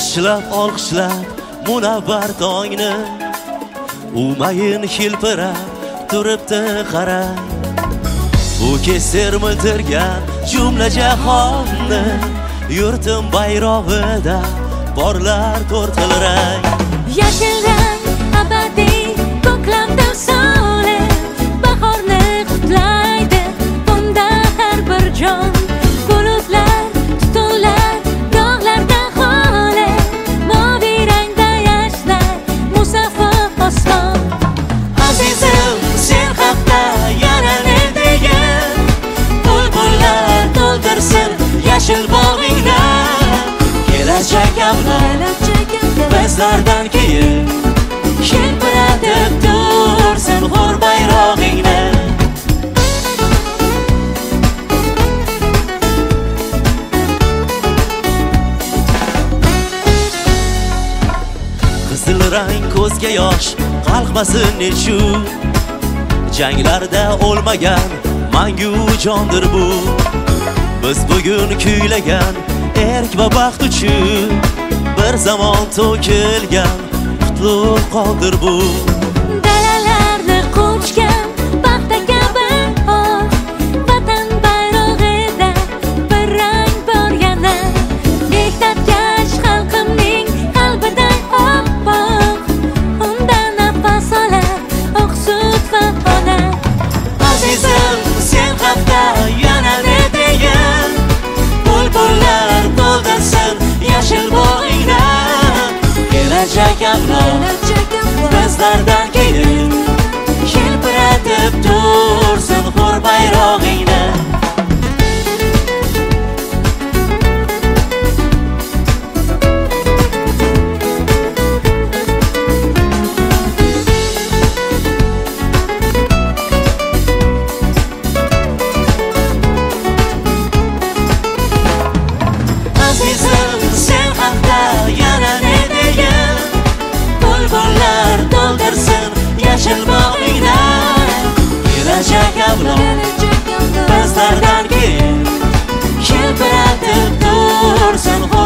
Yaxshilab olqishlab munavvar tongni, umayin hilpirab turibdi qarang. Bu keser miltirgan jumla jahonni, yurtim bayrog'ida porlar to'rt xil rang. Yashil rang abadiy ko'klamda soli, bahorni qutlaydi bunda har bir jon. Bulutlar, tutunlar, dog'larda xoli, moviy rangda yashlar musaffo osmon. Azizim, sen haqda yana ne degan, bulbullar to'ldirsin yashil bog'ingni. Kelajak avlod bizlardan keyin hilpiratib tursin g'ur bayrog'ingni. Qizil rang ko'zga yosh qalqmasin nechun, janglarda o'lmagan mangu jondir bu. Biz bugun kuylagan erk va baxt uchun bir zamon to'kilgan qutlug' qoldir bu. Dalalarni qo'chgan paxta kabi oq, vatan bayrog'ida bir rang bor yana. Mehnatkash xalqimning qalbidan oppoq, unda nafas olar oq sut va ona. Azizim, sen haqda yana ne degan, bulbullar to'ldirsin yashil bog'ingni. Kelajak avlod bizlardan keyin hilpiratib tursin g'ur bayrog'ingni. Azizim, sen haqda yana ne degan, bulbullar to'ldirsin yashil bog'ingni. Kelajak avlod bizlardan keyin hilpiratib tursin